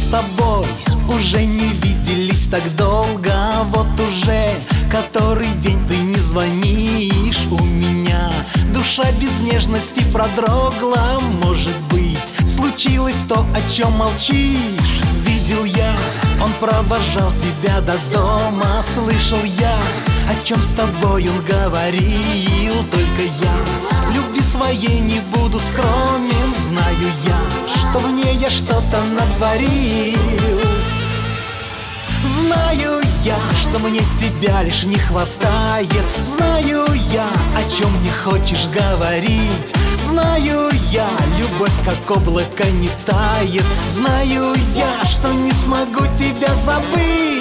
тобой уже не виделись так долго. Вот уже который день ты не звонишь. У меня душа без нежности продрогла. Может быть, случилось то, о чем молчишь. Видел я, он провожал тебя до дома. Слышал я, о чем с тобой он говорил. Только я в любви своей не буду скромен. Знаю я, что в ней я что-то натворил. Знаю я, что мне тебя лишь не хватает. Знаю я, о чем не хочешь говорить. Знаю я, любовь как облако не тает. Знаю я, что не смогу тебя забыть.